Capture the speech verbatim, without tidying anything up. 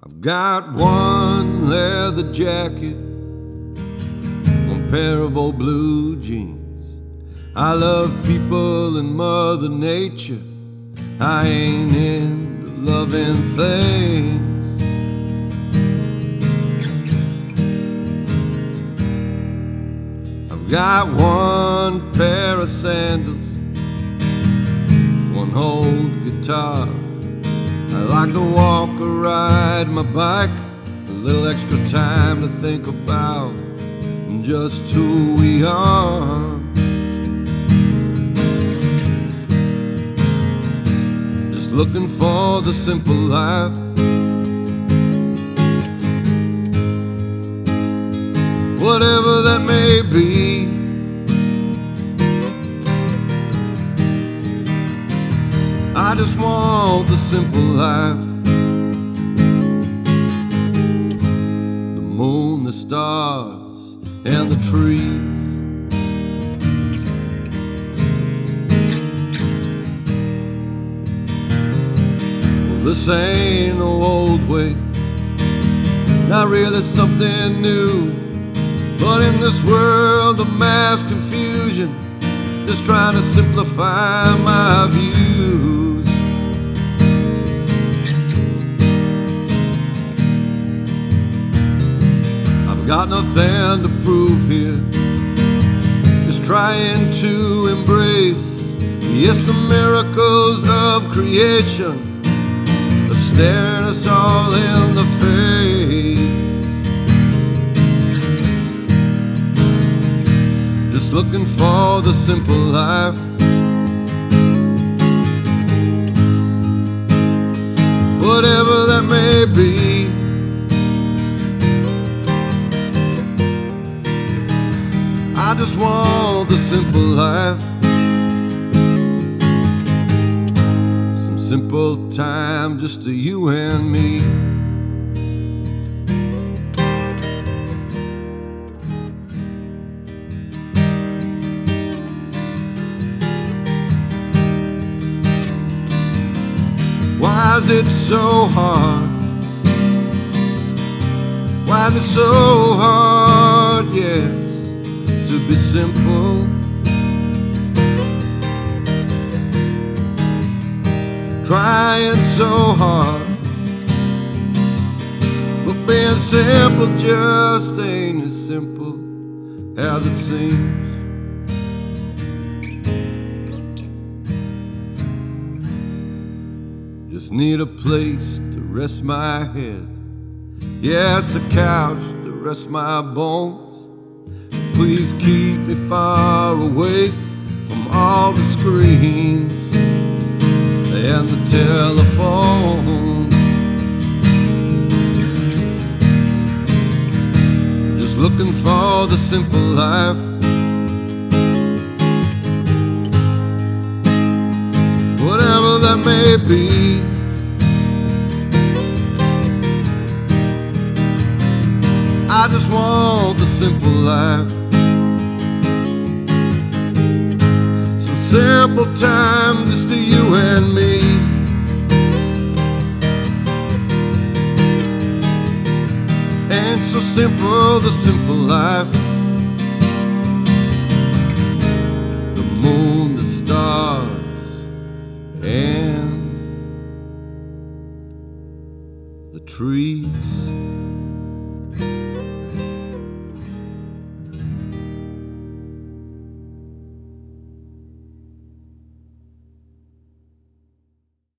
I've got one leather jacket, one pair of old blue jeans. I love people and Mother Nature. I ain't into loving things. I've got one pair of sandals, one old guitar. I like to walk or ride my bike, a little extra time to think about just who we are. Just looking for the simple life, whatever that may be. I just want the simple life. The moon, the stars, and the trees. Well, this ain't no old way, not really something new. But in this world of mass confusion, just trying to simplify my views. I've got nothing to prove here, just trying to embrace, yes, the miracles of creation are staring us all in the face. Just looking for the simple life, whatever that may be. I just want the simple life, some simple time just to you and me. Why is it so hard? Why is it so hard, yes, to be simple? Trying so hard, but being simple just ain't as simple as it seems. Just need a place to rest my head, yes, a couch to rest my bones. Please keep me far away from all the screens and the telephones. Just looking for the simple life, whatever that may be. I just want the simple life, some simple time just to you and me. Ain't so simple, the simple life. The moon, the stars, and the trees.